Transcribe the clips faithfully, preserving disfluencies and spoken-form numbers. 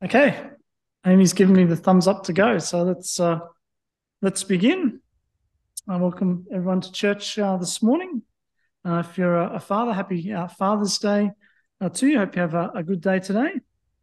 Okay, Amy's given me the thumbs up to go, so let's uh, let's begin. I welcome everyone to church uh, this morning. Uh, if you're a, a father, happy uh, Father's Day uh, to you. Hope you have a, a good day today.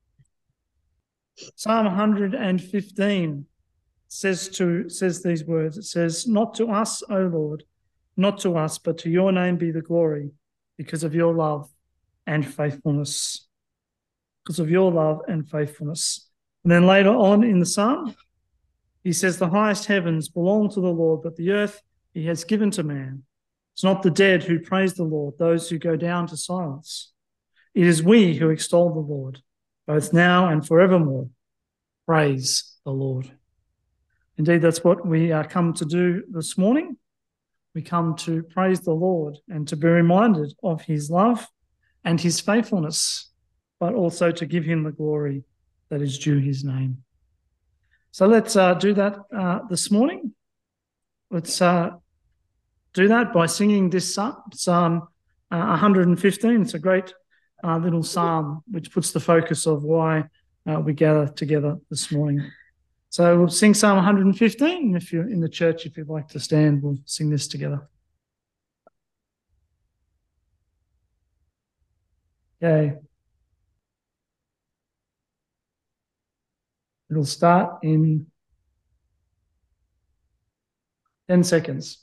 Psalm one hundred fifteen says to says these words. It says, "Not to us, O Lord, not to us, but to your name be the glory, because of your love and faithfulness." Because of your love and faithfulness. And then later on in the psalm, he says, "The highest heavens belong to the Lord, but the earth he has given to man. It's not the dead who praise the Lord, those who go down to silence. It is we who extol the Lord, both now and forevermore. Praise the Lord." Indeed, that's what we are come to do this morning. We come to praise the Lord and to be reminded of his love and his faithfulness, but also to give him the glory that is due his name. So let's uh, do that uh, this morning. Let's uh, do that by singing this psalm, Psalm uh, one hundred fifteen. It's a great uh, little psalm which puts the focus of why uh, we gather together this morning. So we'll sing Psalm one hundred fifteen. If you're in the church, if you'd like to stand, we'll sing this together. Okay. It'll start in ten seconds.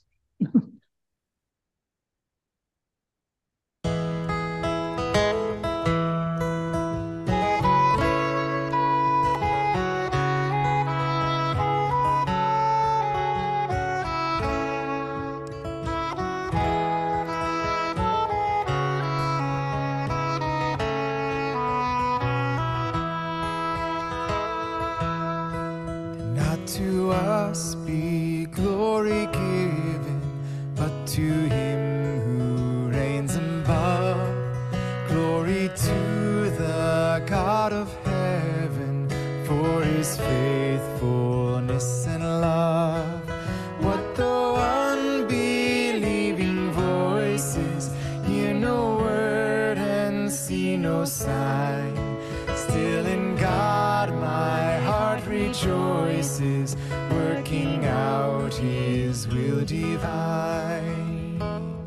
To us be glory given, but to him who reigns above. Glory to the God of heaven for his faithfulness and love. What though unbelieving voices hear no word and see no sign? Still in God my heart rejoices, working out his will divine.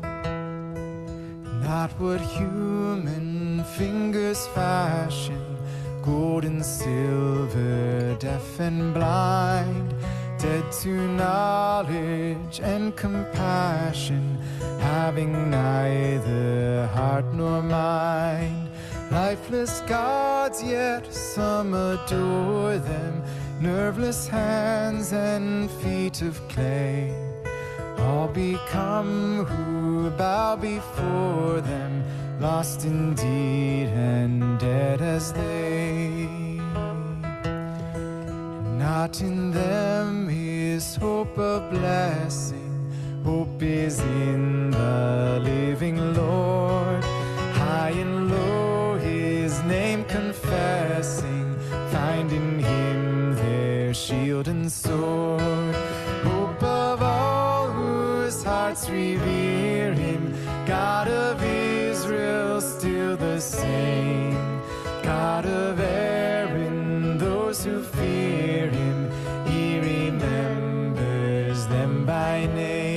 Not what human fingers fashion, gold and silver, deaf and blind, dead to knowledge and compassion, having neither heart nor mind. Lifeless gods, yet some adore them, nerveless hands and feet of clay, all become who bow before them, lost indeed and dead as they. Not in them is hope of blessing, hope is in the living Lord. High and low his name confessing, find in him their shield and sword. Hope of all whose hearts revere him, God of Israel still the same. God of Aaron, those who fear him, he remembers them by name.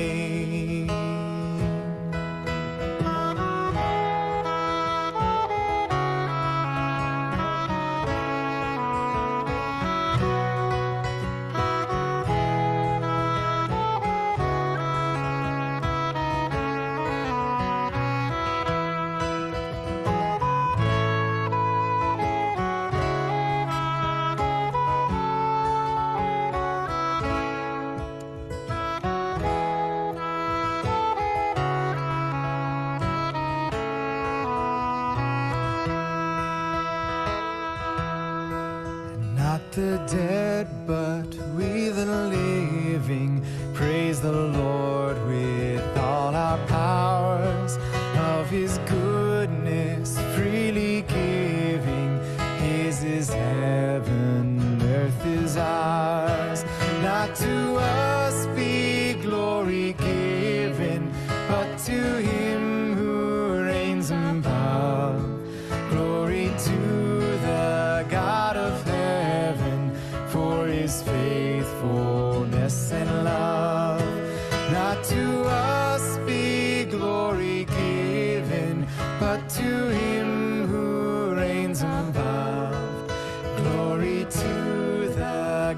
The dead, but we the living, praise the Lord with all our powers, of his goodness freely giving. His is heaven, earth is ours. Not to us be glory given, but to him who reigns above. Glory to the God of heaven,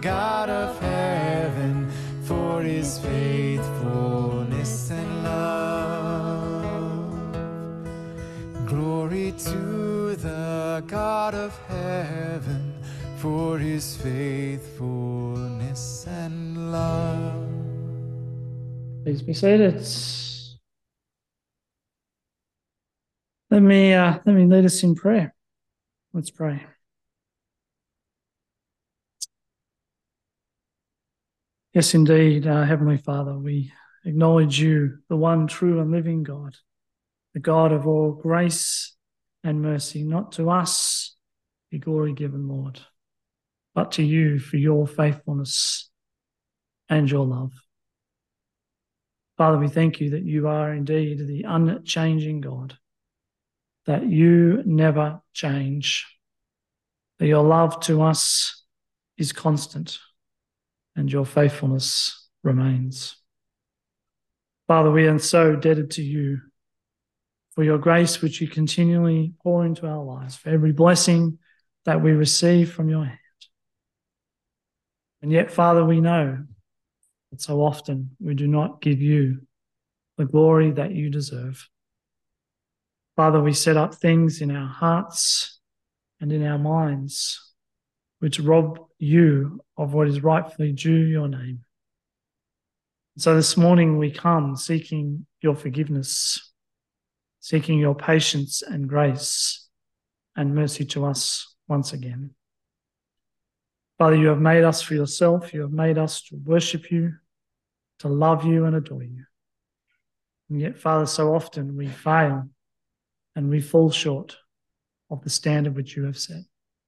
God of heaven, for his faithfulness and love. Glory to the God of heaven, for his faithfulness and love. Please be seated. Let me uh, let me lead us in prayer. Let's pray. Yes, indeed, uh, Heavenly Father, we acknowledge you, the one true and living God, the God of all grace and mercy, not to us be glory given, Lord, but to you for your faithfulness and your love. Father, we thank you that you are indeed the unchanging God, that you never change, that your love to us is constant and your faithfulness remains. Father, we are so indebted to you for your grace which you continually pour into our lives, for every blessing that we receive from your hand. And yet, Father, we know that so often we do not give you the glory that you deserve. Father, we set up things in our hearts and in our minds which rob you of what is rightfully due your name. So this morning we come seeking your forgiveness, seeking your patience and grace and mercy to us once again. Father, you have made us for yourself. You have made us to worship you, to love you and adore you. And yet, Father, so often we fail and we fall short of the standard which you have set.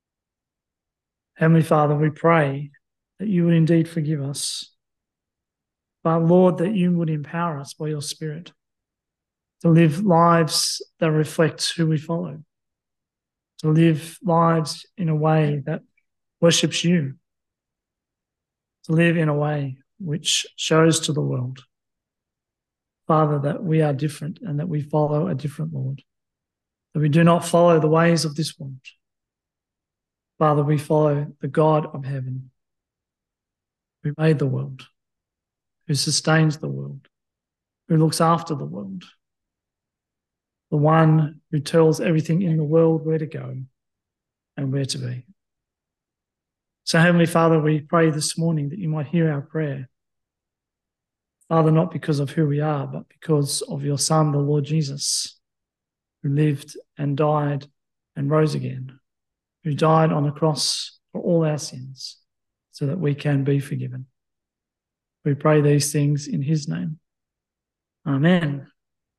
Heavenly Father, we pray that you would indeed forgive us, but Lord, that you would empower us by your Spirit to live lives that reflect who we follow, to live lives in a way that worships you, to live in a way which shows to the world, Father, that we are different and that we follow a different Lord, that we do not follow the ways of this world. Father, we follow the God of heaven, who made the world, who sustains the world, who looks after the world, the one who tells everything in the world where to go and where to be. So, Heavenly Father, we pray this morning that you might hear our prayer. Father, not because of who we are, but because of your Son, the Lord Jesus, who lived and died and rose again, who died on the cross for all our sins so that we can be forgiven. We pray these things in his name. Amen.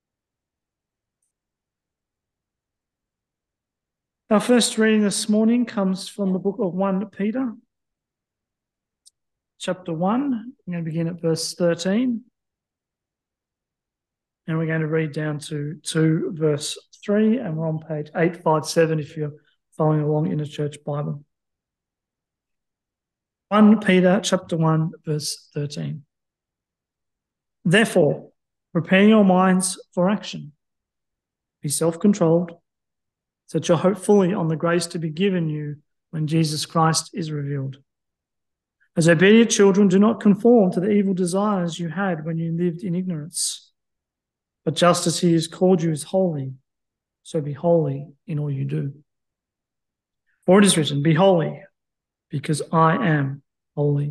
Our first reading this morning comes from the book of First Peter, chapter one. I'm going to begin at verse thirteen. And we're going to read down to two, verse three, and we're on page eight fifty-seven if you're following along in a church Bible. First Peter chapter one, verse thirteen. Therefore, prepare your minds for action. Be self-controlled, set your hope fully on the grace to be given you when Jesus Christ is revealed. As obedient children, do not conform to the evil desires you had when you lived in ignorance. But just as he has called you as holy, so be holy in all you do. For it is written, be holy, because I am holy.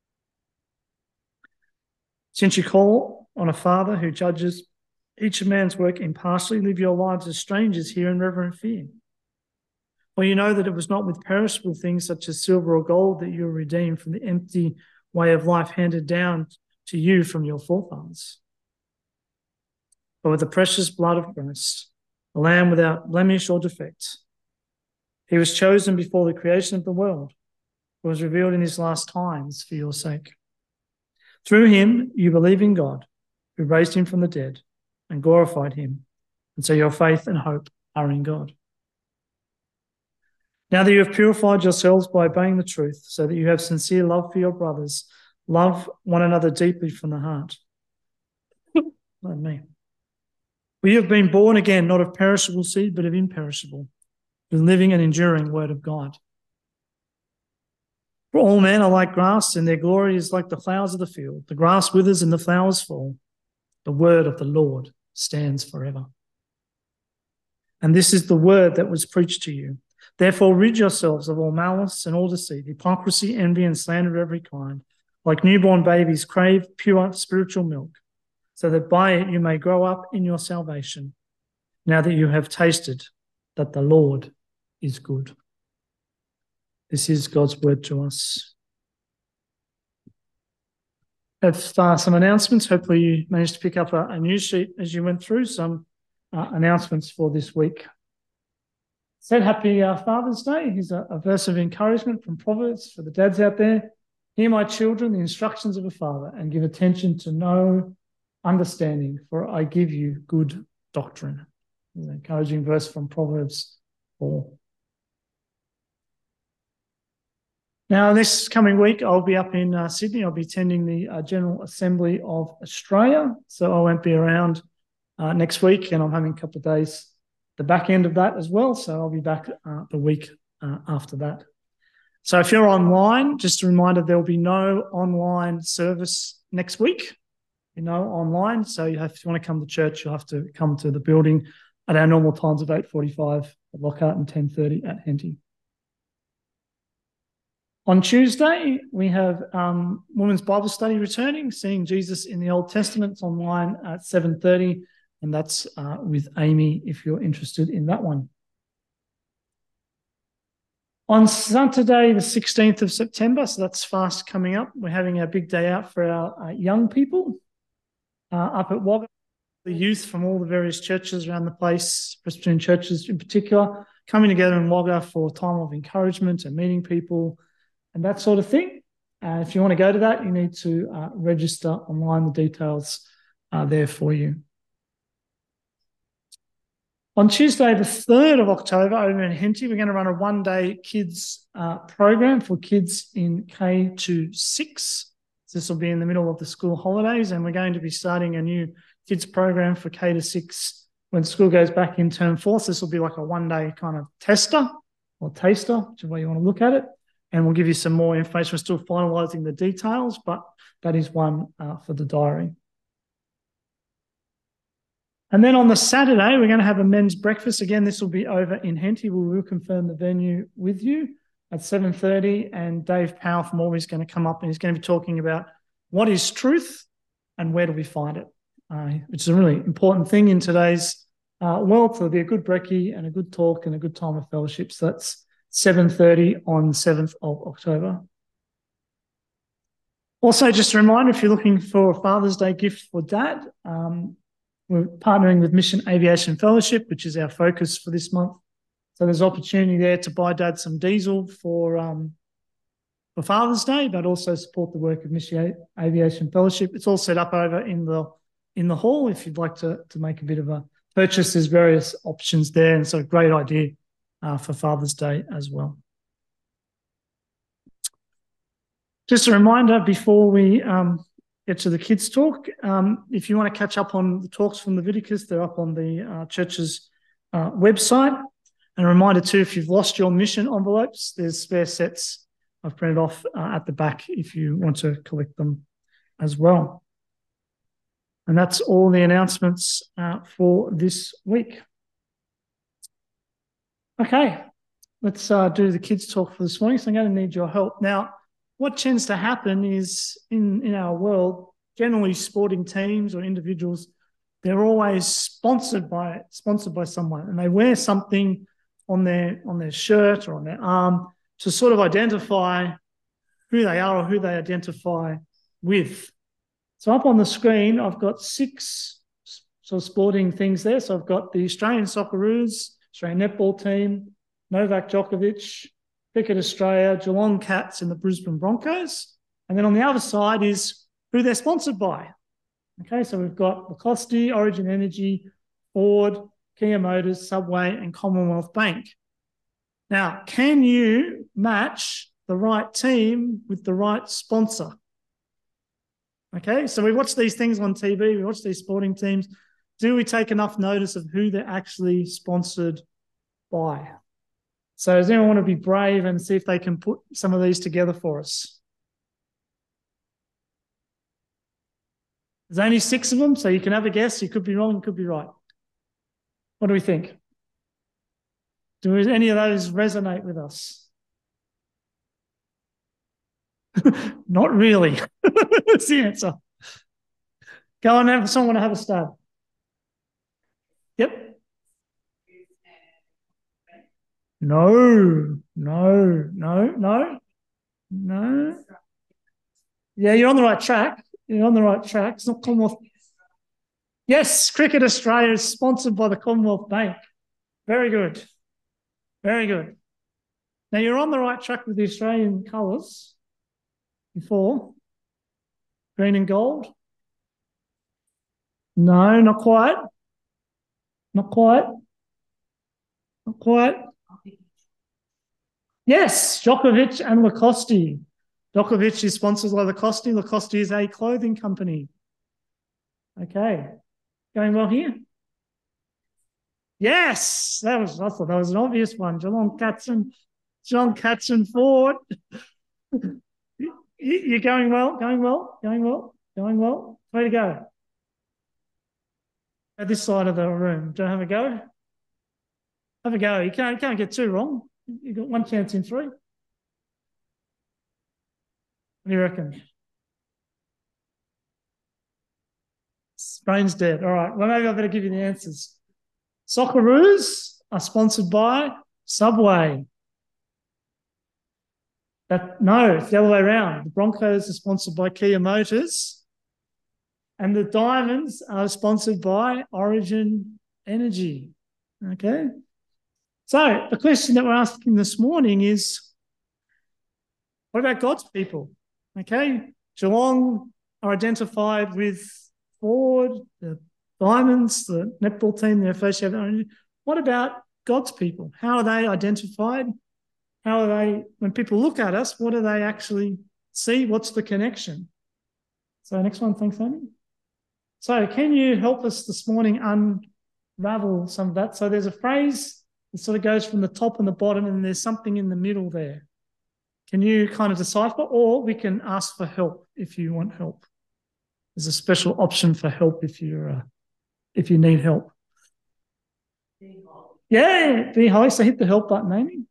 Since you call on a Father who judges each man's work impartially, live your lives as strangers here in reverent fear. For you know that it was not with perishable things such as silver or gold that you were redeemed from the empty way of life handed down to you from your forefathers, but with the precious blood of Christ, a lamb without blemish or defect. He was chosen before the creation of the world, but was revealed in his last times for your sake. Through him you believe in God, who raised him from the dead and glorified him, and so your faith and hope are in God. Now that you have purified yourselves by obeying the truth, so that you have sincere love for your brothers, love one another deeply from the heart. Pardon me. We have been born again, not of perishable seed, but of imperishable, the living and enduring word of God. For all men are like grass, and their glory is like the flowers of the field. The grass withers and the flowers fall. The word of the Lord stands forever. And this is the word that was preached to you. Therefore, rid yourselves of all malice and all deceit, hypocrisy, envy, and slander of every kind. Like newborn babies, crave pure spiritual milk, so that by it you may grow up in your salvation, now that you have tasted that the Lord is good. This is God's word to us. Have uh, some announcements. Hopefully you managed to pick up a, a news sheet as you went through some uh, announcements for this week. Said happy uh, Father's Day. Here's a, a verse of encouragement from Proverbs for the dads out there. Hear, my children, the instructions of a father, and give attention to no understanding, for I give you good doctrine. An encouraging verse from Proverbs four. Now, this coming week, I'll be up in uh, Sydney. I'll be attending the uh, General Assembly of Australia, so I won't be around uh, next week, and I'm having a couple of days the back end of that as well, so I'll be back uh, the week uh, after that. So if you're online, just a reminder, there will be no online service next week, you know, online. So you have, if you want to come to church, you'll have to come to the building at our normal times of eight forty-five at Lockhart and ten thirty at Henty. On Tuesday, we have um, Women's Bible Study returning, Seeing Jesus in the Old Testament. It's online at seven thirty, and that's uh, with Amy if you're interested in that one. On Saturday, the sixteenth of September, so that's fast coming up, we're having a big day out for our uh, young people uh, up at Wagga. The youth from all the various churches around the place, Presbyterian churches in particular, coming together in Wagga for a time of encouragement and meeting people and that sort of thing. Uh, if you want to go to that, you need to uh, register online. The details are there for you. On Tuesday, the third of October, over in Henty, we're going to run a one-day kids uh, program for kids in K to six. So this will be in the middle of the school holidays, and we're going to be starting a new kids program for K to six when school goes back in term four. So this will be like a one-day kind of tester or taster, whichever way you want to look at it. And we'll give you some more information. We're still finalising the details, but that is one uh, for the diary. And then on the Saturday, we're going to have a men's breakfast. Again, this will be over in Henty. We will confirm the venue with you at seven thirty. And Dave Powell from Albury is going to come up and he's going to be talking about what is truth and where do we find it, uh, which is a really important thing in today's uh, world. So there'll be a good brekkie and a good talk and a good time of fellowship. So that's seven thirty on the seventh of October. Also, just a reminder, if you're looking for a Father's Day gift for Dad, um, we're partnering with Mission Aviation Fellowship, which is our focus for this month. So there's opportunity there to buy Dad some diesel for um, for Father's Day, but also support the work of Mission Aviation Fellowship. It's all set up over in the in the hall. If you'd like to, to make a bit of a purchase, there's various options there, and so a great idea uh, for Father's Day as well. Just a reminder before we um, get to the kids' talk, um, if you want to catch up on the talks from Leviticus, they're up on the uh, church's uh, website. And a reminder too, if you've lost your mission envelopes, there's spare sets I've printed off uh, at the back if you want to collect them as well. And that's all the announcements uh, for this week. Okay, let's uh, do the kids' talk for this morning. So I'm going to need your help. Now, what tends to happen is in, in our world, generally sporting teams or individuals, they're always sponsored by sponsored by someone, and they wear something on their on their shirt or on their arm to sort of identify who they are or who they identify with. So up on the screen, I've got six sort of sporting things there. So I've got the Australian Socceroos, Australian netball team, Novak Djokovic, Cricket Australia, Geelong Cats and the Brisbane Broncos. And then on the other side is who they're sponsored by. Okay, so we've got Lacoste, Origin Energy, Ford, Kia Motors, Subway and Commonwealth Bank. Now, can you match the right team with the right sponsor? Okay, so we watch these things on T V, we watch these sporting teams. Do we take enough notice of who they're actually sponsored by? So does anyone want to be brave and see if they can put some of these together for us? There's only six of them, so you can have a guess. You could be wrong, you could be right. What do we think? Do any of those resonate with us? Not really. That's the answer. Go on, have someone have a stab. Yep. No, no, no, no, no. Yeah, you're on the right track. You're on the right track. It's not Commonwealth. Yes, Cricket Australia is sponsored by the Commonwealth Bank. Very good. Very good. Now, you're on the right track with the Australian colours before. Green and gold. No, not quite. Not quite. Not quite. Yes, Djokovic and Lacoste. Djokovic is sponsored by Lacoste. Lacoste is a clothing company. Okay. Going well here? Yes, that was, I thought that was an obvious one. Geelong Catson, Geelong Catson Ford. You're going well, going well, going well, going well. Way to go. At this side of the room, do you have a go? Have a go. You can't, you can't get two wrong. You've got one chance in three. What do you reckon? Brain's dead. All right. Well, maybe I better give you the answers. Socceroos are sponsored by Subway. That, no, it's the other way around. The Broncos are sponsored by Kia Motors. And the Diamonds are sponsored by Origin Energy. Okay. So the question that we're asking this morning is, what about God's people? Okay. Geelong are identified with Ford, the Diamonds, the netball team, the associated energy. What about God's people? How are they identified? How are they, when people look at us, what do they actually see? What's the connection? So next one, thanks, Amy. So can you help us this morning unravel some of that? So there's a phrase that sort of goes from the top and the bottom, and there's something in the middle there. Can you kind of decipher? Or we can ask for help if you want help. There's a special option for help if you're uh, if you need help. Yeah, be high. So hit the help button, Amy.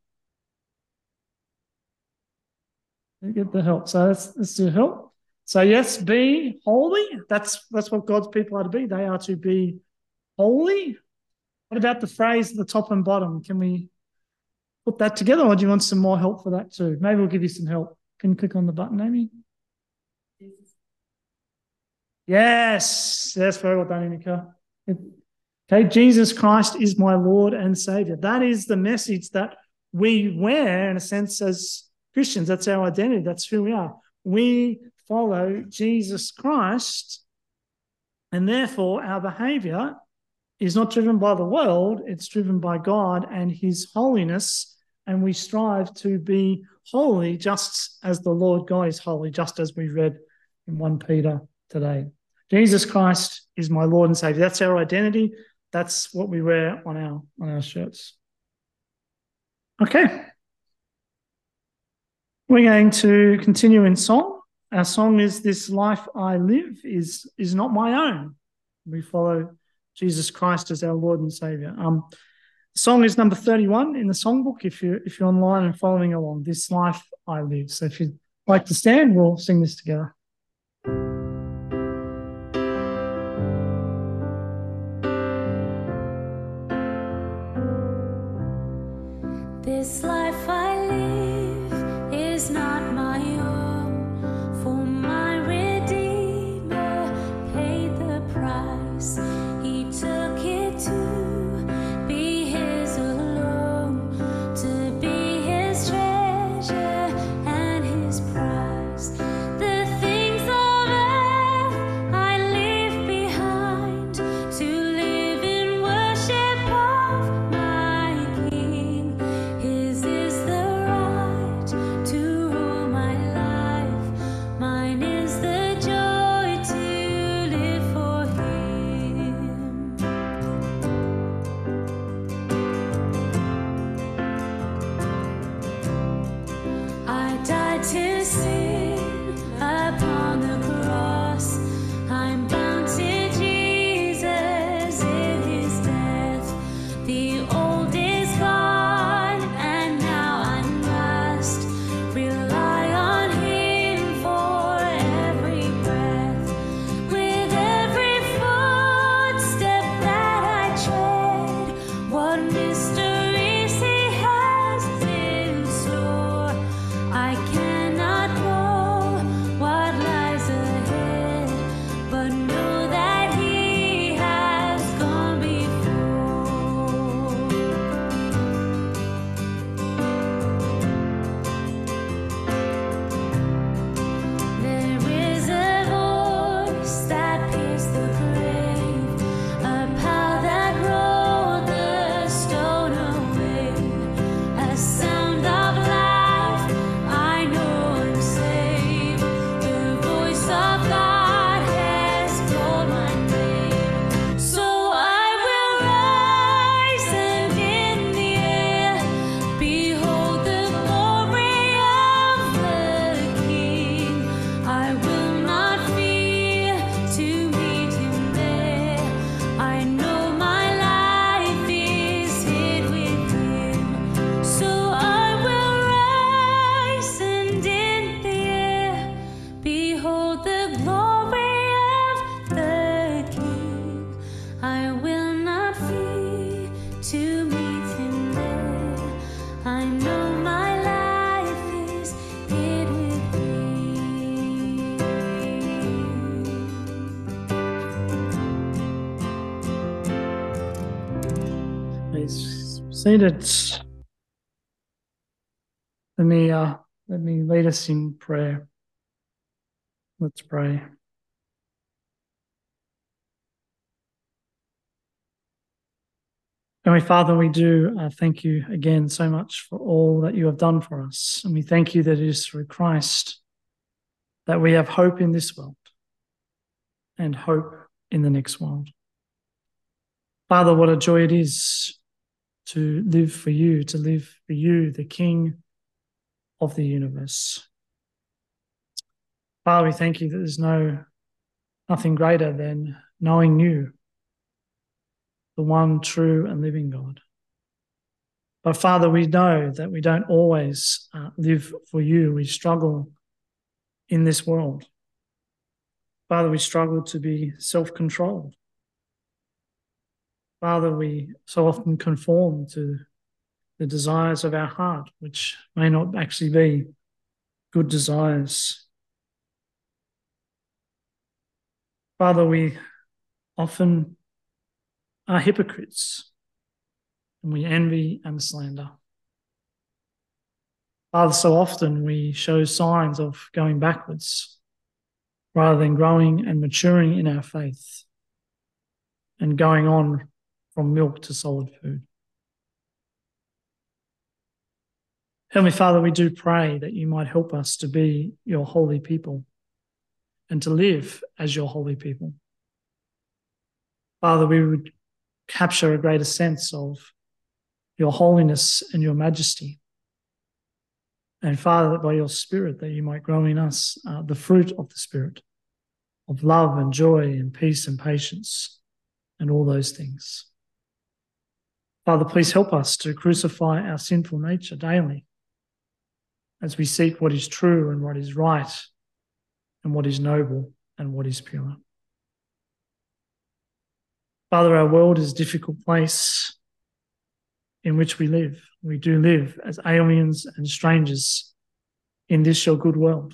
Get the help. So let's, let's do help. So yes, be holy. That's that's what God's people are to be. They are to be holy. What about the phrase at the top and bottom? Can we put that together, or do you want some more help for that too? Maybe we'll give you some help. Can you click on the button, Amy? Yes, yes, very well done, Emika. Okay, Jesus Christ is my Lord and Saviour. That is the message that we wear, in a sense, as Christians. That's our identity. That's who we are. We follow Jesus Christ, and therefore our behaviour is not driven by the world, it's driven by God and his holiness, and we strive to be holy just as the Lord God is holy, just as we read in First Peter today. Jesus Christ is my Lord and Saviour. That's our identity. That's what we wear on our, on our shirts. Okay. We're going to continue in song. Our song is This Life I Live is, is Not My Own. We follow Jesus Christ as our Lord and Saviour. Um, the song is number thirty-one in the songbook if you're, if you're online and following along. This Life I Live. So if you'd like to stand, we'll sing this together. This life I live is not my own, for my Redeemer paid the price. He took it to be his alone, to be his treasure and his prize. The things of earth I leave behind, to live in worship of my King. His is the right Seated. Let me, uh, let me lead us in prayer. Let's pray. Heavenly Father, we do uh, thank you again so much for all that you have done for us. And we thank you that it is through Christ that we have hope in this world and hope in the next world. Father, what a joy it is to live for you, to live for you, the King of the universe. Father, we thank you that there's no nothing greater than knowing you, the one true and living God. But Father, we know that we don't always uh, live for you. We struggle in this world. Father, we struggle to be self-controlled. Father, we so often conform to the desires of our heart, which may not actually be good desires. Father, we often are hypocrites, and we envy and slander. Father, so often we show signs of going backwards rather than growing and maturing in our faith and going on from milk to solid food. Heavenly Father, we do pray that you might help us to be your holy people and to live as your holy people. Father, we would capture a greater sense of your holiness and your majesty. And Father, that by your Spirit that you might grow in us uh, the fruit of the Spirit, of love and joy and peace and patience and all those things. Father, please help us to crucify our sinful nature daily as we seek what is true and what is right and what is noble and what is pure. Father, our world is a difficult place in which we live. We do live as aliens and strangers in this your good world.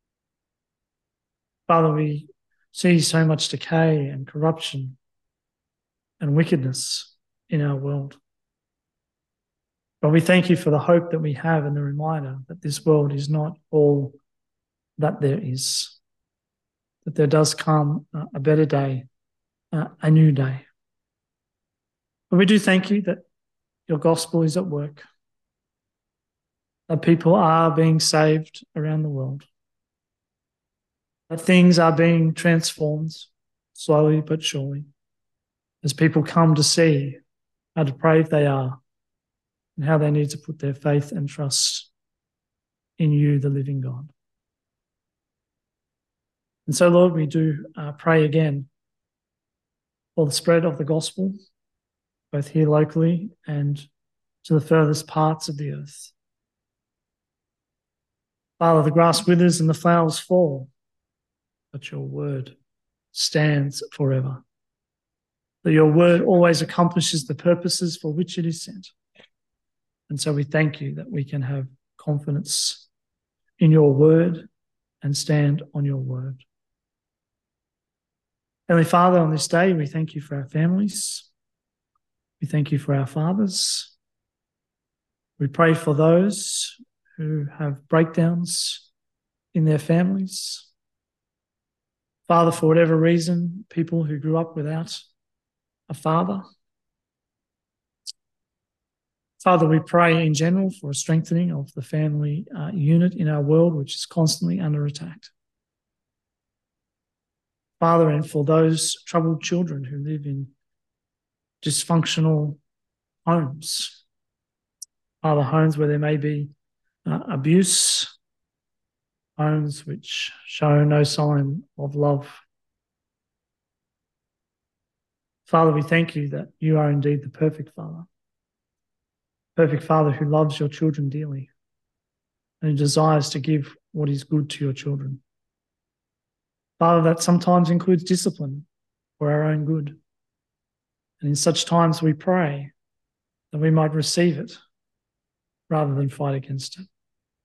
Father, we see so much decay and corruption and wickedness in our world. But we thank you for the hope that we have and the reminder that this world is not all that there is, that there does come a better day, a new day. But we do thank you that your gospel is at work, that people are being saved around the world, that things are being transformed slowly but surely as people come to see how depraved they are and how they need to put their faith and trust in you, the living God. And so, Lord, we do uh, pray again for the spread of the gospel, both here locally and to the furthest parts of the earth. Father, the grass withers and the flowers fall, but your word stands forever. That your word always accomplishes the purposes for which it is sent. And so we thank you that we can have confidence in your word and stand on your word. Heavenly Father, on this day, we thank you for our families. We thank you for our fathers. We pray for those who have breakdowns in their families. Father, for whatever reason, people who grew up without a father. Father, we pray in general for a strengthening of the family uh, unit in our world, which is constantly under attack. Father, and for those troubled children who live in dysfunctional homes. Father, homes where there may be uh, abuse, homes which show no sign of love. Father, we thank you that you are indeed the perfect Father. Perfect Father who loves your children dearly and who desires to give what is good to your children. Father, that sometimes includes discipline for our own good. And in such times we pray that we might receive it rather than fight against it.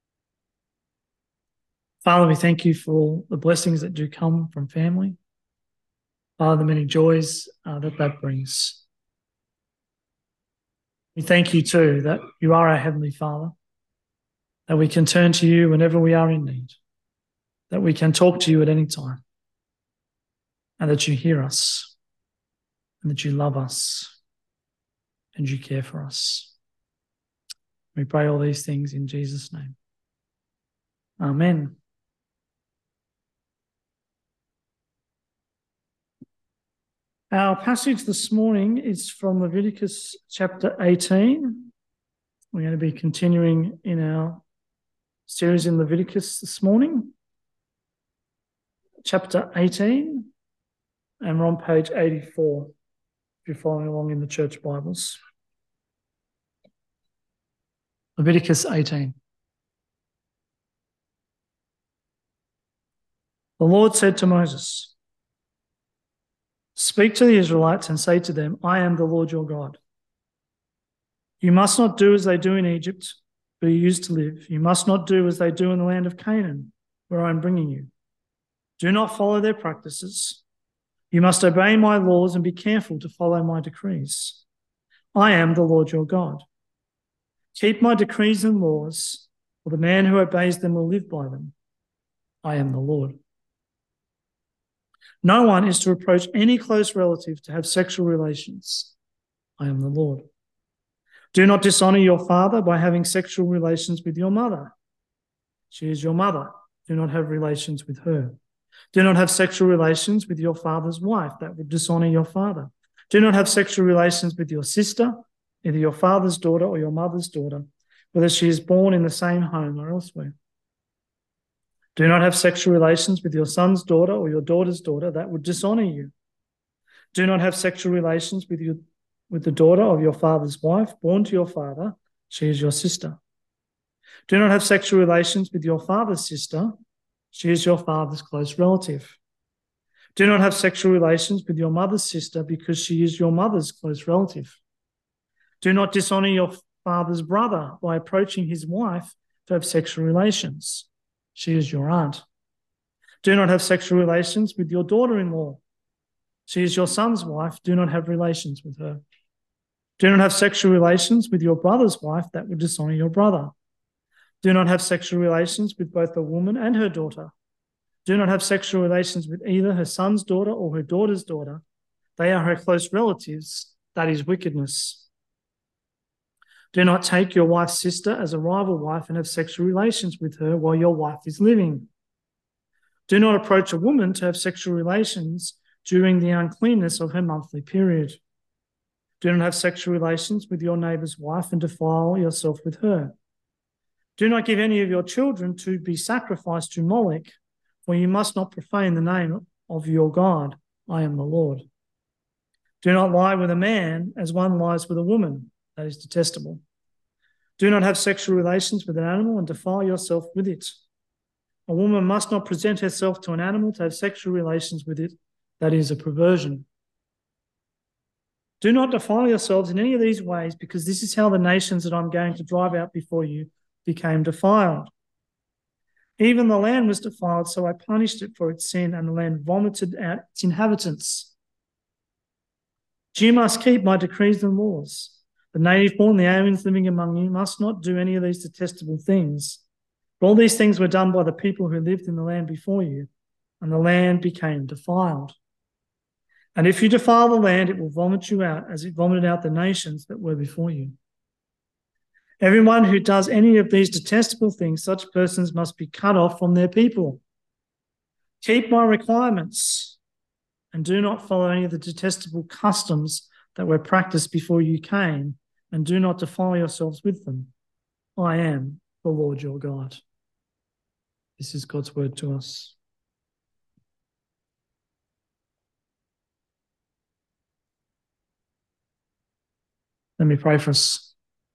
Father, we thank you for all the blessings that do come from family. Father, the many joys uh, that that brings. We thank you too that you are our Heavenly Father, that we can turn to you whenever we are in need, that we can talk to you at any time, and that you hear us, and that you love us, and you care for us. We pray all these things in Jesus' name. Amen. Our passage this morning is from Leviticus chapter eighteen. We're going to be continuing in our series in Leviticus this morning. Chapter eighteen, and we're on page eighty-four, if you're following along in the church Bibles. Leviticus eighteen. The Lord said to Moses, "Speak to the Israelites and say to them, I am the Lord your God. You must not do as they do in Egypt, where you used to live. You must not do as they do in the land of Canaan, where I am bringing you. Do not follow their practices. You must obey my laws and be careful to follow my decrees. I am the Lord your God. Keep my decrees and laws, for the man who obeys them will live by them. I am the Lord. No one is to approach any close relative to have sexual relations. I am the Lord. Do not dishonor your father by having sexual relations with your mother. She is your mother. Do not have relations with her. Do not have sexual relations with your father's wife. That would dishonor your father. Do not have sexual relations with your sister, either your father's daughter or your mother's daughter, whether she is born in the same home or elsewhere. Do not have sexual relations with your son's daughter or your daughter's daughter. That would dishonor you. Do not have sexual relations with you, with the daughter of your father's wife, born to your father. She is your sister. Do not have sexual relations with your father's sister. She is your father's close relative. Do not have sexual relations with your mother's sister, because she is your mother's close relative. Do not dishonor your father's brother by approaching his wife to have sexual relations. She is your aunt. Do not have sexual relations with your daughter-in-law. She is your son's wife. Do not have relations with her. Do not have sexual relations with your brother's wife. That would dishonor your brother. Do not have sexual relations with both a woman and her daughter. Do not have sexual relations with either her son's daughter or her daughter's daughter. They are her close relatives. That is wickedness. Do not take your wife's sister as a rival wife and have sexual relations with her while your wife is living. Do not approach a woman to have sexual relations during the uncleanness of her monthly period. Do not have sexual relations with your neighbor's wife and defile yourself with her. Do not give any of your children to be sacrificed to Moloch, for you must not profane the name of your God. I am the Lord. Do not lie with a man as one lies with a woman. That is detestable. Do not have sexual relations with an animal and defile yourself with it. A woman must not present herself to an animal to have sexual relations with it. That is a perversion. Do not defile yourselves in any of these ways, because this is how the nations that I'm going to drive out before you became defiled. Even the land was defiled, so I punished it for its sin, and the land vomited out its inhabitants. You must keep my decrees and laws. The native-born, the aliens living among you, must not do any of these detestable things. But all these things were done by the people who lived in the land before you, and the land became defiled. And if you defile the land, it will vomit you out, as it vomited out the nations that were before you. Everyone who does any of these detestable things, such persons must be cut off from their people. Keep my requirements, and do not follow any of the detestable customs that were practiced before you came, and do not defile yourselves with them. I am the Lord your God." This is God's word to us. Let me pray for us.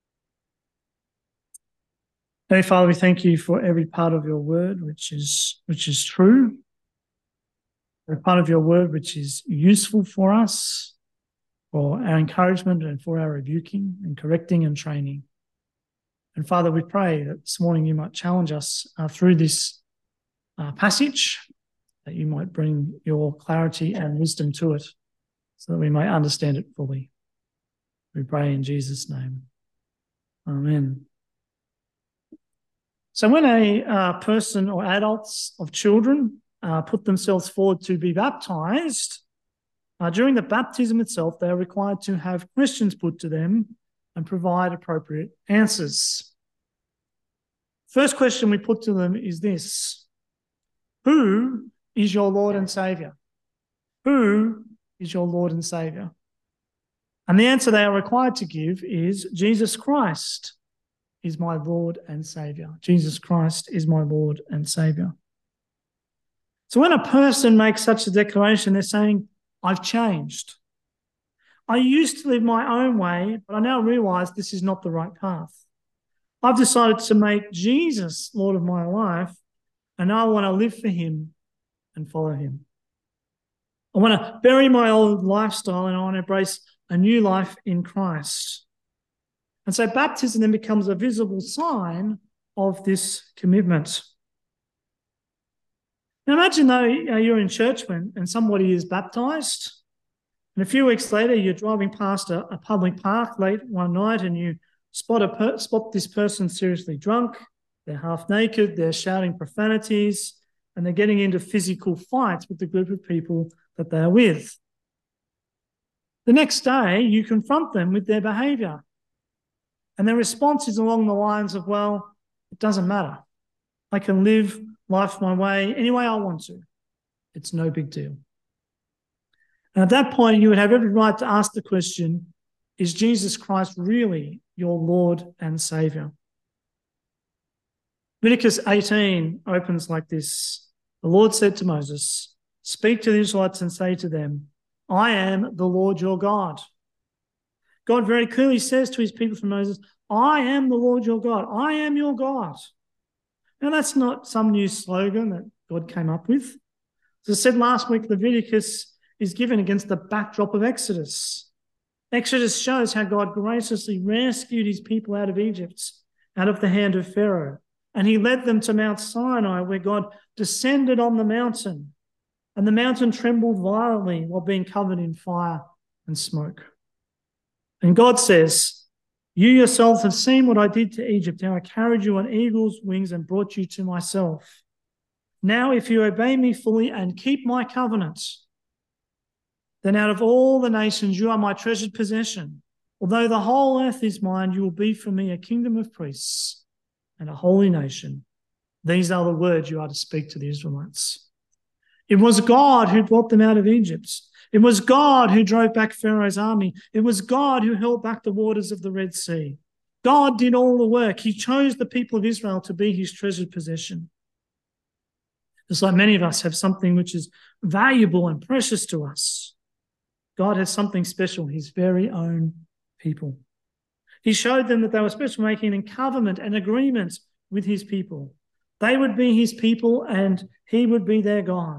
Heavenly Father, we thank you for every part of your word which is which is true, every part of your word which is useful for us, for our encouragement and for our rebuking and correcting and training. And Father, we pray that this morning you might challenge us uh, through this uh, passage, that you might bring your clarity and wisdom to it so that we may understand it fully. We pray in Jesus' name. Amen. So when a uh, person or adults of children uh, put themselves forward to be baptized, uh, during the baptism itself, they are required to have questions put to them and provide appropriate answers. First question we put to them is this: who is your Lord and Saviour? Who is your Lord and Saviour? And the answer they are required to give is Jesus Christ is my Lord and Saviour. Jesus Christ is my Lord and Saviour. So when a person makes such a declaration, they're saying, I've changed. I used to live my own way, but I now realise this is not the right path. I've decided to make Jesus Lord of my life, and I want to live for him and follow him. I want to bury my old lifestyle and I want to embrace a new life in Christ. And so baptism then becomes a visible sign of this commitment. Now imagine though you're in church when, and somebody is baptised, and a few weeks later you're driving past a, a public park late one night and you spot, a per, spot this person seriously drunk, they're half naked, they're shouting profanities, and they're getting into physical fights with the group of people that they're with. The next day, you confront them with their behaviour. And their response is along the lines of, well, it doesn't matter. I can live life my way any way I want to. It's no big deal. And at that point, you would have every right to ask the question, is Jesus Christ really your Lord and Saviour? Leviticus eighteen opens like this. The Lord said to Moses, speak to the Israelites and say to them, I am the Lord your God. God very clearly says to his people from Moses, I am the Lord your God. I am your God. Now, that's not some new slogan that God came up with. As I said last week, Leviticus is given against the backdrop of Exodus. Exodus shows how God graciously rescued his people out of Egypt, out of the hand of Pharaoh. And he led them to Mount Sinai, where God descended on the mountain. And the mountain trembled violently while being covered in fire and smoke. And God says, you yourselves have seen what I did to Egypt, how I carried you on eagle's wings and brought you to myself. Now, if you obey me fully and keep my covenant, then out of all the nations you are my treasured possession. Although the whole earth is mine, you will be for me a kingdom of priests and a holy nation. These are the words you are to speak to the Israelites. It was God who brought them out of Egypt. It was God who drove back Pharaoh's army. It was God who held back the waters of the Red Sea. God did all the work. He chose the people of Israel to be his treasured possession. Just like many of us have something which is valuable and precious to us, God has something special, his very own people. He showed them that they were special, making a covenant and agreement with his people. They would be his people and he would be their God.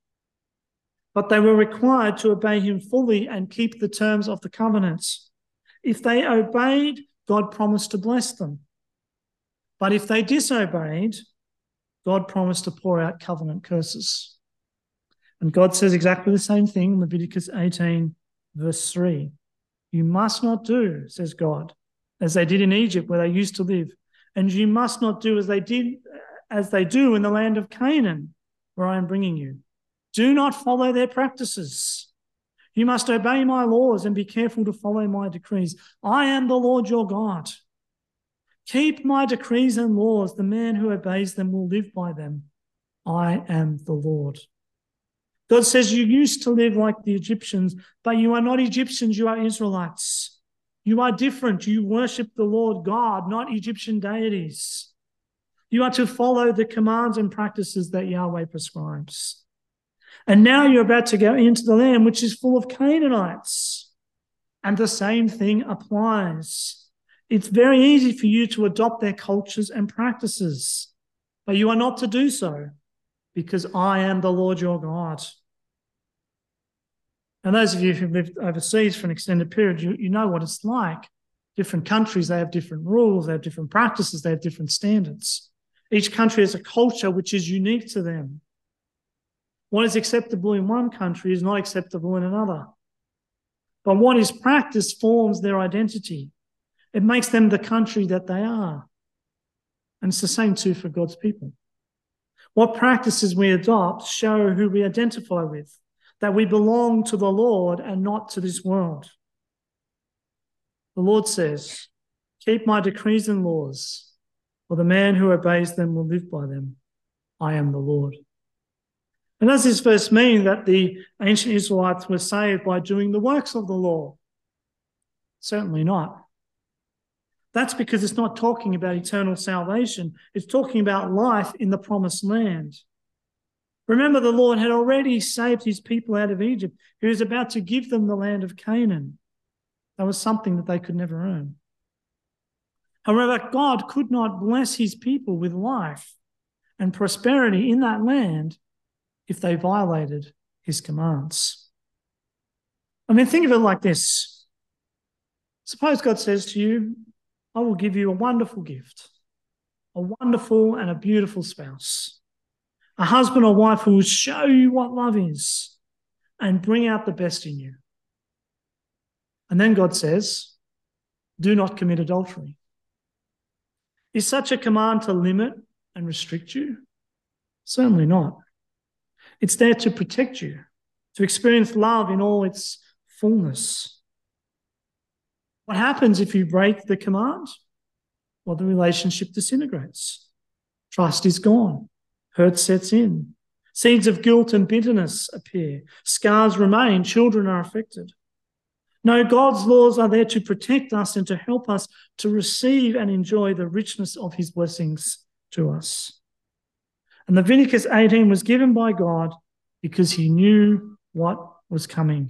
But they were required to obey him fully and keep the terms of the covenant. If they obeyed, God promised to bless them. But if they disobeyed, God promised to pour out covenant curses. And God says exactly the same thing in Leviticus eighteen, verse three. You must not do, says God, as they did in Egypt where they used to live. And you must not do as they did, as they do in the land of Canaan, where I am bringing you. Do not follow their practices. You must obey my laws and be careful to follow my decrees. I am the Lord your God. Keep my decrees and laws. The man who obeys them will live by them. I am the Lord. God says you used to live like the Egyptians, but you are not Egyptians, you are Israelites. You are different. You worship the Lord God, not Egyptian deities. You are to follow the commands and practices that Yahweh prescribes. And now you're about to go into the land which is full of Canaanites. And the same thing applies. It's very easy for you to adopt their cultures and practices, but you are not to do so because I am the Lord your God. And those of you who've lived overseas for an extended period, you, you know what it's like. Different countries, they have different rules, they have different practices, they have different standards. Each country has a culture which is unique to them. What is acceptable in one country is not acceptable in another. But what is practiced forms their identity. It makes them the country that they are. And it's the same too for God's people. What practices we adopt show who we identify with, that we belong to the Lord and not to this world. The Lord says, keep my decrees and laws, for the man who obeys them will live by them. I am the Lord. And does this verse mean that the ancient Israelites were saved by doing the works of the law? Certainly not. That's because it's not talking about eternal salvation. It's talking about life in the promised land. Remember, the Lord had already saved his people out of Egypt. He was about to give them the land of Canaan. That was something that they could never earn. However, God could not bless his people with life and prosperity in that land if they violated his commands. I mean, think of it like this. Suppose God says to you, I will give you a wonderful gift, a wonderful and a beautiful spouse, a husband or wife who will show you what love is and bring out the best in you. And then God says, do not commit adultery. Is such a command to limit and restrict you? Certainly not. It's there to protect you, to experience love in all its fullness. What happens if you break the command? Well, the relationship disintegrates. Trust is gone. Hurt sets in. Seeds of guilt and bitterness appear. Scars remain. Children are affected. No, God's laws are there to protect us and to help us to receive and enjoy the richness of his blessings to us. And Leviticus eighteen was given by God because he knew what was coming.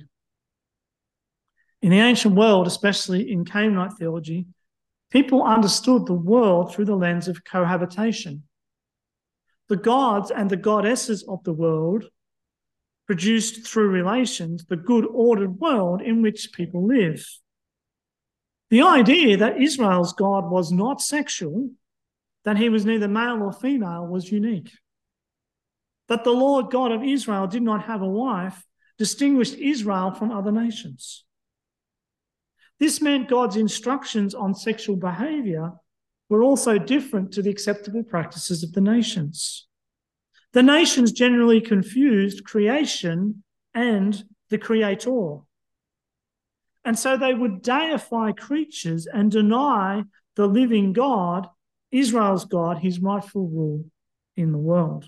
In the ancient world, especially in Canaanite theology, people understood the world through the lens of cohabitation. The gods and the goddesses of the world produced through relations the good ordered world in which people live. The idea that Israel's God was not sexual, that he was neither male or female, was unique. That the Lord God of Israel did not have a wife distinguished Israel from other nations. This meant God's instructions on sexual behaviour were also different to the acceptable practices of the nations. The nations generally confused creation and the Creator. And so they would deify creatures and deny the living God, Israel's God, his rightful rule in the world.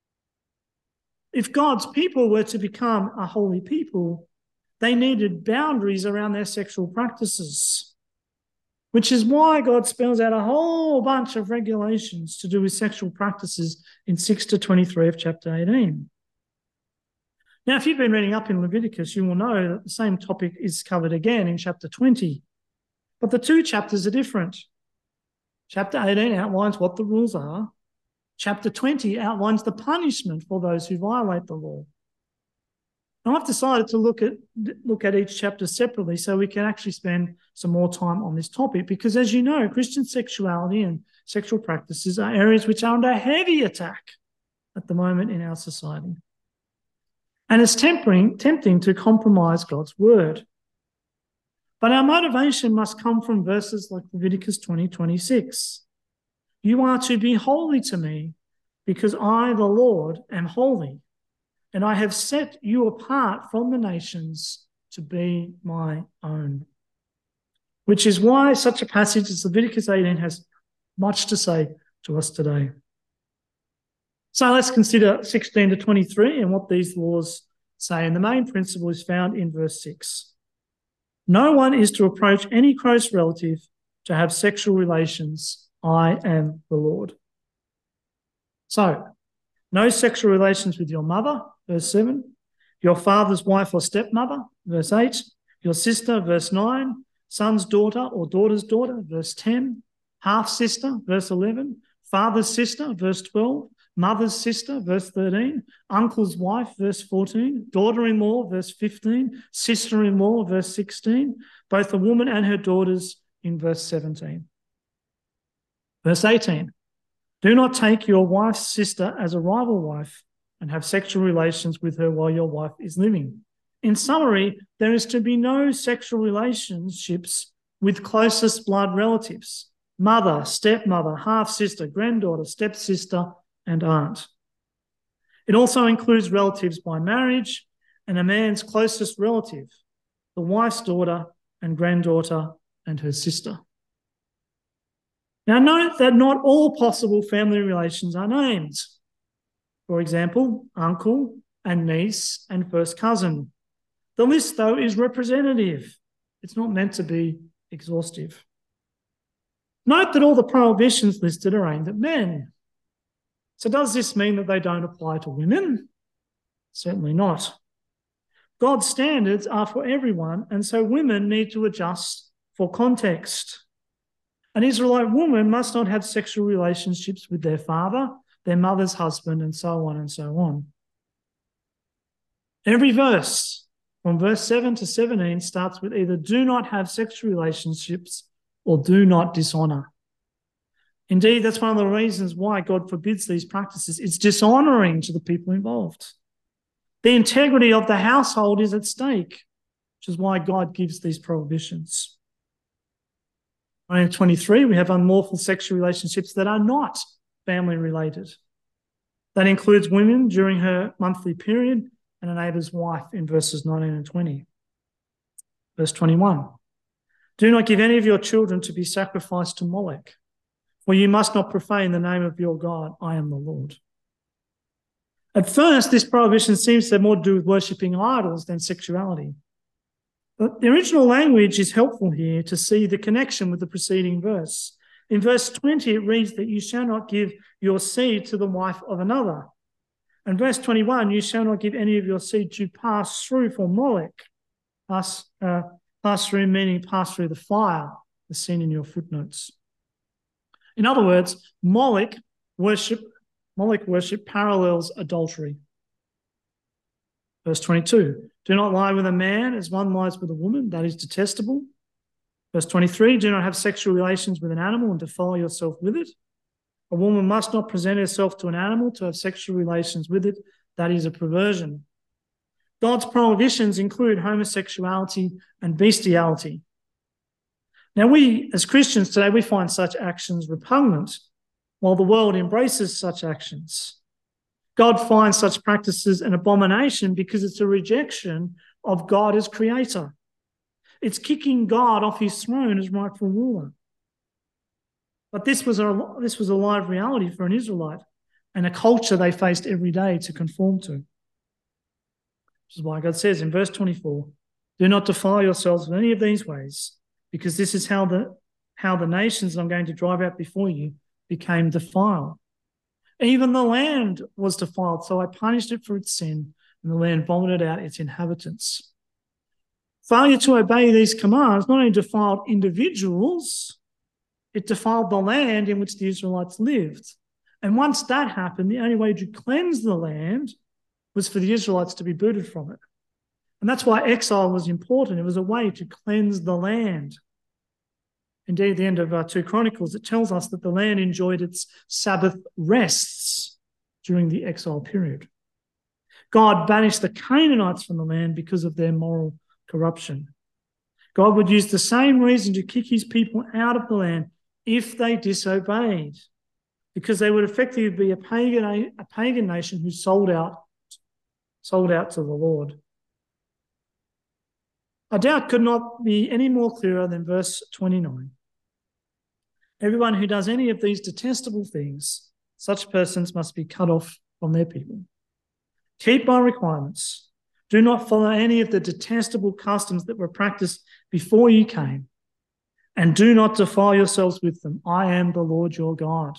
If God's people were to become a holy people, they needed boundaries around their sexual practices, which is why God spells out a whole bunch of regulations to do with sexual practices in six to twenty-three of chapter eighteen. Now, if you've been reading up in Leviticus, you will know that the same topic is covered again in chapter twenty, but the two chapters are different. Chapter eighteen outlines what the rules are. Chapter twenty outlines the punishment for those who violate the law. Now, I've decided to look at look at each chapter separately so we can actually spend some more time on this topic because, as you know, Christian sexuality and sexual practices are areas which are under heavy attack at the moment in our society. And it's tempting, tempting to compromise God's word. But our motivation must come from verses like Leviticus twenty, twenty-six. You are to be holy to me because I, the Lord, am holy. And I have set you apart from the nations to be my own. Which is why such a passage as Leviticus eighteen has much to say to us today. So let's consider sixteen to twenty-three and what these laws say. And the main principle is found in verse six. No one is to approach any close relative to have sexual relations. I am the Lord. So, no sexual relations with your mother, verse seven, your father's wife or stepmother, verse eight, your sister, verse nine, son's daughter or daughter's daughter, verse ten, half-sister, verse eleven, father's sister, verse twelve, mother's sister, verse thirteen, uncle's wife, verse fourteen, daughter-in-law, verse fifteen, sister-in-law, verse sixteen, both the woman and her daughters in verse seventeen. Verse eighteen, do not take your wife's sister as a rival wife and have sexual relations with her while your wife is living. In summary, there is to be no sexual relationships with closest blood relatives, mother, stepmother, half-sister, granddaughter, stepsister, and aunt. It also includes relatives by marriage and a man's closest relative, the wife's daughter and granddaughter and her sister. Now note that not all possible family relations are named. For example, uncle and niece and first cousin. The list, though, is representative. It's not meant to be exhaustive. Note that all the prohibitions listed are aimed at men. So does this mean that they don't apply to women? Certainly not. God's standards are for everyone, and so women need to adjust for context. An Israelite woman must not have sexual relationships with their father, their mother's husband, and so on and so on. Every verse, from verse seven to seventeen, starts with either do not have sexual relationships or do not dishonour. Indeed, that's one of the reasons why God forbids these practices. It's dishonouring to the people involved. The integrity of the household is at stake, which is why God gives these prohibitions. In twenty-three, we have unlawful sexual relationships that are not family related. That includes women during her monthly period and a neighbour's wife in verses nineteen and twenty. Verse twenty-one, do not give any of your children to be sacrificed to Molech, for you must not profane the name of your God. I am the Lord. At first, this prohibition seems to have more to do with worshipping idols than sexuality. But the original language is helpful here to see the connection with the preceding verse. In verse twenty, it reads that you shall not give your seed to the wife of another. And verse twenty-one, you shall not give any of your seed to pass through for Molech. Pass, uh, pass through meaning pass through the fire, as seen in your footnotes. In other words, Molech worship, Molech worship parallels adultery. Verse twenty-two, do not lie with a man as one lies with a woman, that is detestable. Verse twenty-three, do not have sexual relations with an animal and defile yourself with it. A woman must not present herself to an animal to have sexual relations with it, that is a perversion. God's prohibitions include homosexuality and bestiality. Now we, as Christians today, we find such actions repugnant, while the world embraces such actions. God finds such practices an abomination because it's a rejection of God as creator. It's kicking God off his throne as rightful ruler. But this was a, this was a live reality for an Israelite and a culture they faced every day to conform to. Which is why God says in verse twenty-four, do not defile yourselves with any of these ways, because this is how the, how the nations that I'm going to drive out before you became defiled. Even the land was defiled, so I punished it for its sin, and the land vomited out its inhabitants. Failure to obey these commands not only defiled individuals, it defiled the land in which the Israelites lived. And once that happened, the only way to cleanse the land was for the Israelites to be booted from it. And that's why exile was important. It was a way to cleanse the land. Indeed, at the end of uh, two Chronicles, it tells us that the land enjoyed its Sabbath rests during the exile period. God banished the Canaanites from the land because of their moral corruption. God would use the same reason to kick his people out of the land if they disobeyed, because they would effectively be a pagan, a pagan nation who sold out, sold out to the Lord. A doubt could not be any more clearer than verse twenty-nine. Everyone who does any of these detestable things, such persons must be cut off from their people. Keep my requirements. Do not follow any of the detestable customs that were practiced before you came, and do not defile yourselves with them. I am the Lord your God.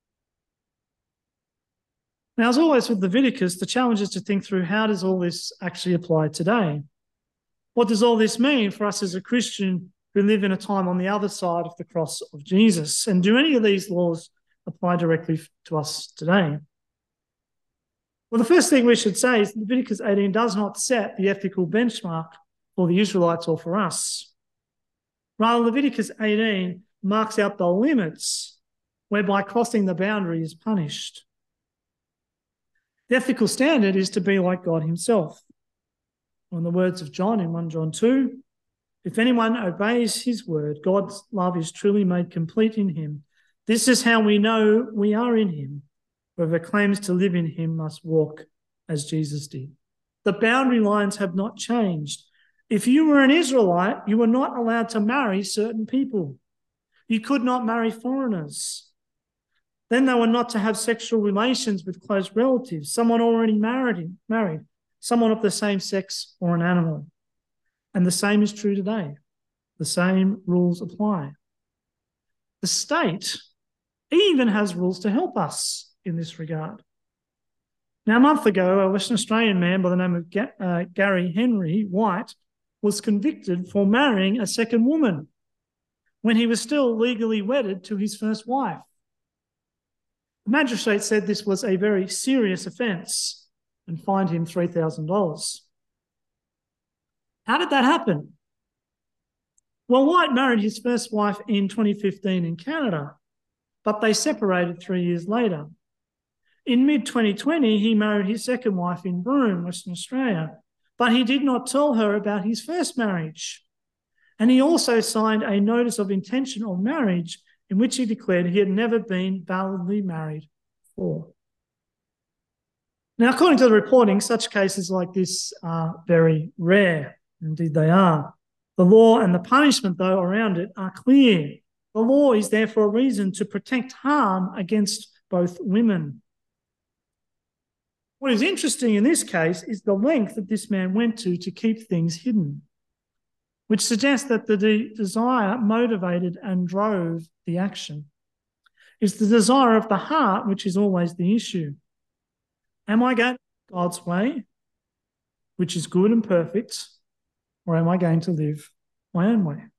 Now, as always with Leviticus, the challenge is to think through, how does all this actually apply today? What does all this mean for us as a Christian who live in a time on the other side of the cross of Jesus? And do any of these laws apply directly to us today? Well, the first thing we should say is Leviticus eighteen does not set the ethical benchmark for the Israelites or for us. Rather, Leviticus eighteen marks out the limits whereby crossing the boundary is punished. The ethical standard is to be like God himself. In the words of John in First John two, If anyone obeys his word, God's love is truly made complete in him. This is how we know we are in him. Whoever claims to live in him must walk as Jesus did. The boundary lines have not changed. If you were an Israelite, you were not allowed to marry certain people. You could not marry foreigners. Then they were not to have sexual relations with close relatives, someone already married, married, someone of the same sex, or an animal. And the same is true today. The same rules apply. The state even has rules to help us in this regard. Now, a month ago, a Western Australian man by the name of Ga- uh, Gary Henry White was convicted for marrying a second woman when he was still legally wedded to his first wife. The magistrate said this was a very serious offence and fined him three thousand dollars. How did that happen? Well, White married his first wife in twenty fifteen in Canada, but they separated three years later. In mid twenty twenty, he married his second wife in Broome, Western Australia, but he did not tell her about his first marriage. And he also signed a notice of intention of marriage in which he declared he had never been validly married before. Now, according to the reporting, such cases like this are very rare. Indeed, they are. The law and the punishment, though, around it are clear. The law is there for a reason, to protect harm against both women. What is interesting in this case is the length that this man went to to keep things hidden, which suggests that the de- desire motivated and drove the action. It's the desire of the heart which is always the issue. Am I going God's way, which is good and perfect, or am I going to live my own way?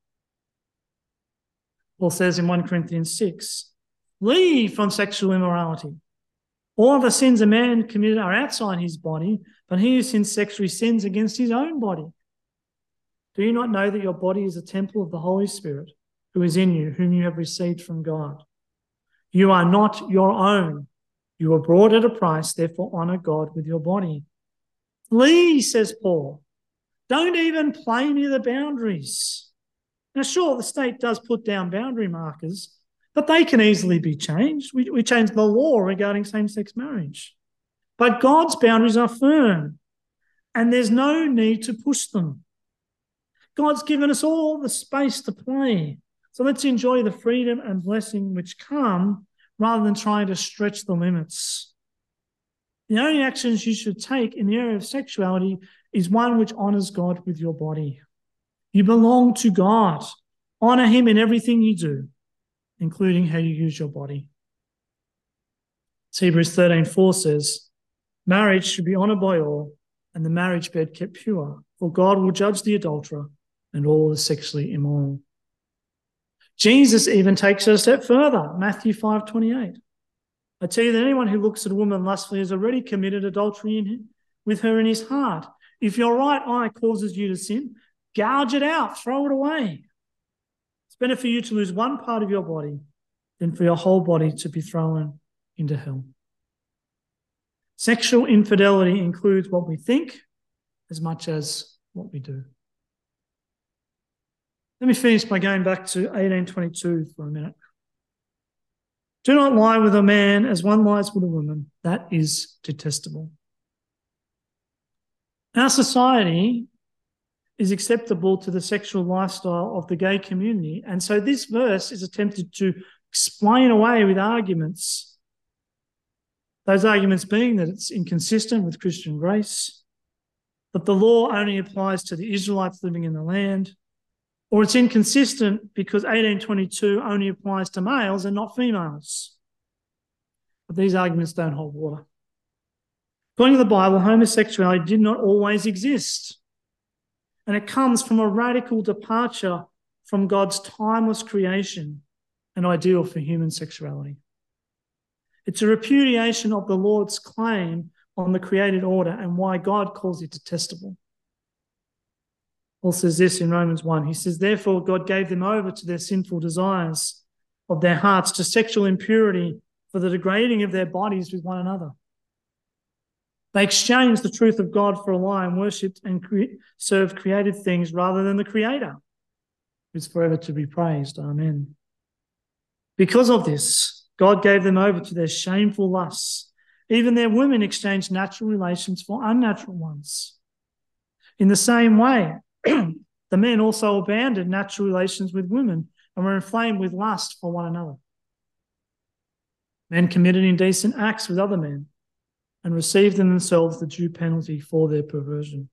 Paul says in First Corinthians six, flee from sexual immorality. All the sins a man committed are outside his body, but he who sins sexually sins against his own body. Do you not know that your body is a temple of the Holy Spirit, who is in you, whom you have received from God? You are not your own. You were bought at a price, therefore honour God with your body. Flee, says Paul. Don't even play near the boundaries. Now, sure, the state does put down boundary markers, but they can easily be changed. We, we changed the law regarding same-sex marriage. But God's boundaries are firm, and there's no need to push them. God's given us all the space to play. So let's enjoy the freedom and blessing which come rather than trying to stretch the limits. The only actions you should take in the area of sexuality is one which honours God with your body. You belong to God. Honour him in everything you do, including how you use your body. As Hebrews thirteen four says, marriage should be honoured by all, and the marriage bed kept pure, for God will judge the adulterer and all the sexually immoral. Jesus even takes it a step further, Matthew five twenty-eight. I tell you that anyone who looks at a woman lustfully has already committed adultery in him, with her in his heart. If your right eye causes you to sin, gouge it out, throw it away. It's better for you to lose one part of your body than for your whole body to be thrown into hell. Sexual infidelity includes what we think as much as what we do. Let me finish by going back to eighteen twenty-two for a minute. Do not lie with a man as one lies with a woman. That is detestable. Our society is acceptable to the sexual lifestyle of the gay community, and so this verse is attempted to explain away with arguments. Those arguments being that it's inconsistent with Christian grace, that the law only applies to the Israelites living in the land, or it's inconsistent because eighteen twenty-two only applies to males and not females. But these arguments don't hold water. According to the Bible, homosexuality did not always exist. And it comes from a radical departure from God's timeless creation and ideal for human sexuality. It's a repudiation of the Lord's claim on the created order and why God calls it detestable. Paul says this in Romans one. He says, therefore, God gave them over to their sinful desires of their hearts, to sexual impurity, for the degrading of their bodies with one another. They exchanged the truth of God for a lie and worshipped and cre- served created things rather than the Creator, who is forever to be praised. Amen. Because of this, God gave them over to their shameful lusts. Even their women exchanged natural relations for unnatural ones. In the same way, the men also abandoned natural relations with women and were inflamed with lust for one another. Men committed indecent acts with other men and received in themselves the due penalty for their perversion.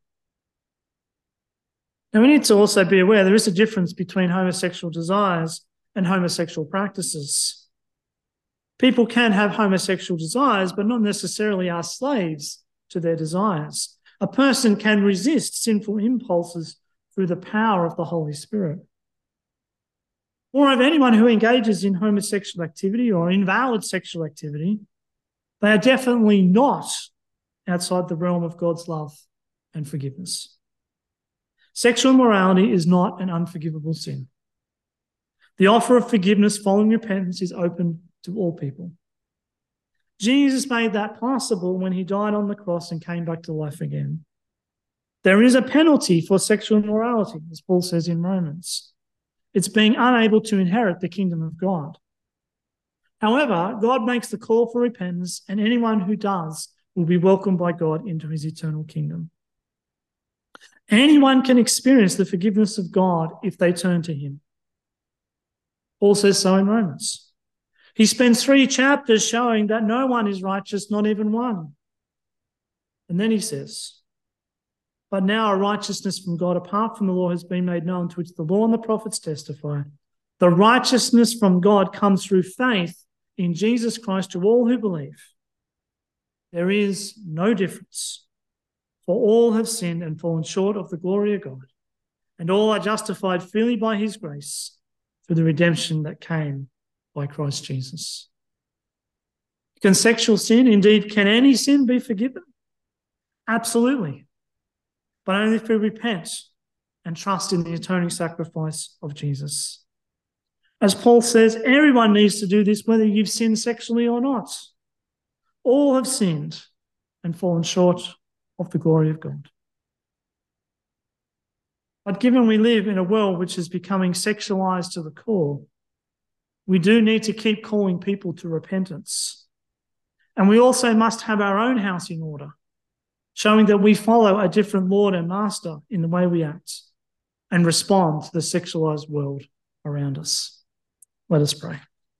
Now, we need to also be aware there is a difference between homosexual desires and homosexual practices. People can have homosexual desires, but not necessarily are slaves to their desires. A person can resist sinful impulses through the power of the Holy Spirit. Moreover, anyone who engages in homosexual activity or invalid sexual activity, they are definitely not outside the realm of God's love and forgiveness. Sexual immorality is not an unforgivable sin. The offer of forgiveness following repentance is open to all people. Jesus made that possible when he died on the cross and came back to life again. There is a penalty for sexual immorality, as Paul says in Romans. It's being unable to inherit the kingdom of God. However, God makes the call for repentance, and anyone who does will be welcomed by God into his eternal kingdom. Anyone can experience the forgiveness of God if they turn to him. Paul says so in Romans. He spends three chapters showing that no one is righteous, not even one. And then he says, but now a righteousness from God apart from the law has been made known, to which the law and the prophets testify. The righteousness from God comes through faith in Jesus Christ to all who believe. There is no difference, for all have sinned and fallen short of the glory of God, and all are justified freely by his grace through the redemption that came by Christ Jesus. Can sexual sin, indeed, can any sin be forgiven? Absolutely. But only if we repent and trust in the atoning sacrifice of Jesus. As Paul says, everyone needs to do this, whether you've sinned sexually or not. All have sinned and fallen short of the glory of God. But given we live in a world which is becoming sexualized to the core, we do need to keep calling people to repentance. And we also must have our own house in order, showing that we follow a different Lord and Master in the way we act and respond to the sexualized world around us. Let us pray.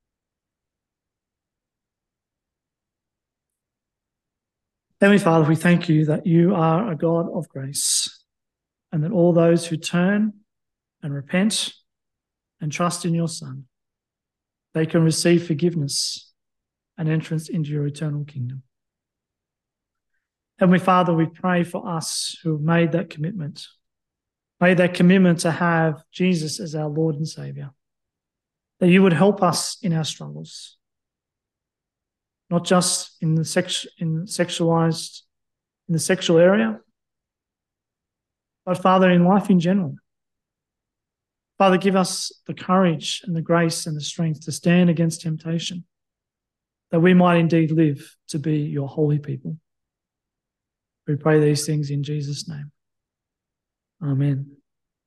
Heavenly Father, we thank you that you are a God of grace, and that all those who turn and repent and trust in your Son, they can receive forgiveness and entrance into your eternal kingdom. Heavenly Father, we pray for us who have made that commitment, made that commitment to have Jesus as our Lord and Saviour, that you would help us in our struggles, not just in the sex, in sexualized, in the sexual area, but Father, in life in general. Father, give us the courage and the grace and the strength to stand against temptation, that we might indeed live to be your holy people. We pray these things in Jesus' name. Amen.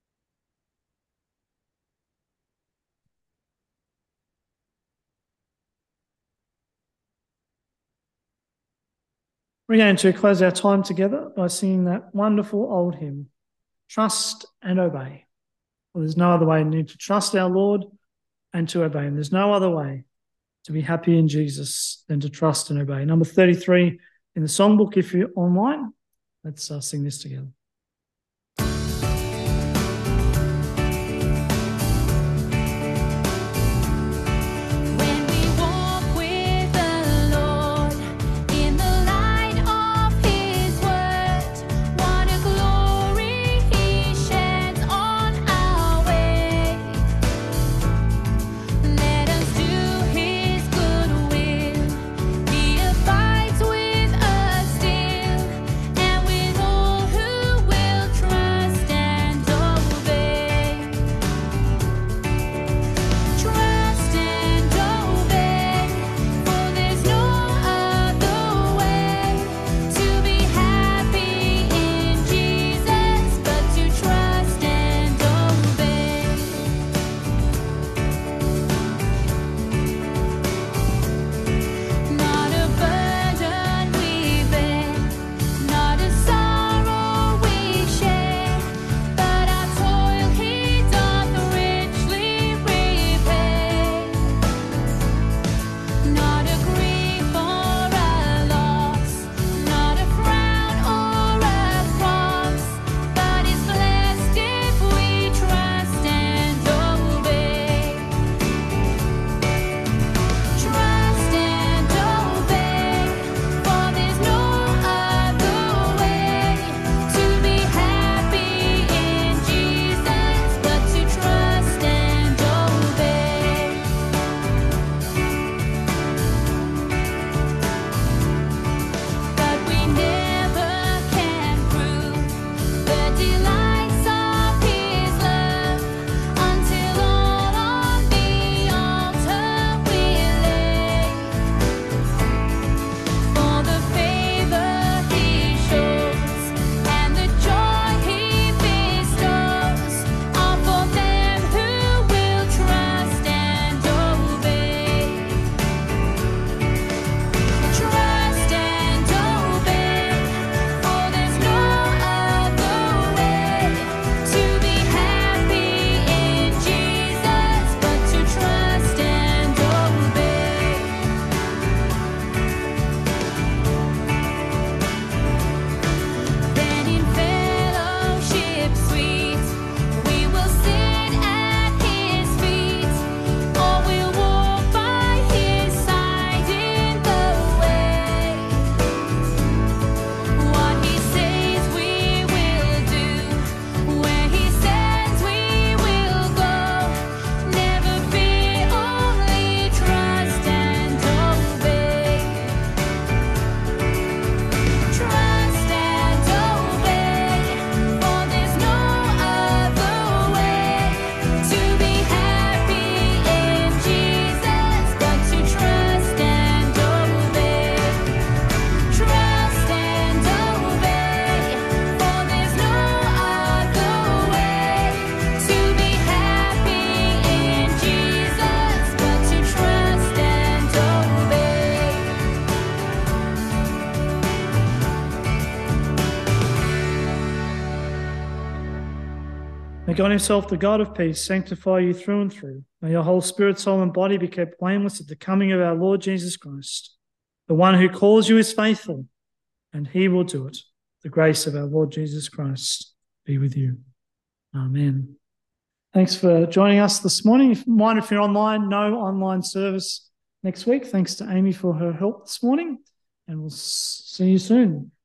We're going to close our time together by singing that wonderful old hymn, Trust and Obey. Well, there's no other way. We need to trust our Lord and to obey him. There's no other way to be happy in Jesus than to trust and obey. Number thirty-three in the songbook, if you're online. Let's uh, sing this together. With us still, and with all who never can prove the delights of His love until all on the altar we lay. For the favor He shows and the joy He bestows are for them who will trust and obey. Trust and obey, for there's no other way to be happy in Jesus but to trust and obey. Then in fellowship sweet, we will sit at His feet, or we'll walk by His side in the way. What He says we will do, where He sends we will go. Never fear, only trust and obey. Trust and obey, for there's no other way to be happy in Jesus but to trust and obey. Trust and obey, for there's no other way to be happy in Jesus but to trust and obey. May God Himself, the God of peace, sanctify you through and through. May your whole spirit, soul, and body be kept blameless at the coming of our Lord Jesus Christ. The one who calls you is faithful, and He will do it. The grace of our Lord Jesus Christ be with you. Amen. Thanks for joining us this morning. If, mind if you're online, no online service next week. Thanks to Amy for her help this morning, and we'll s- see you soon.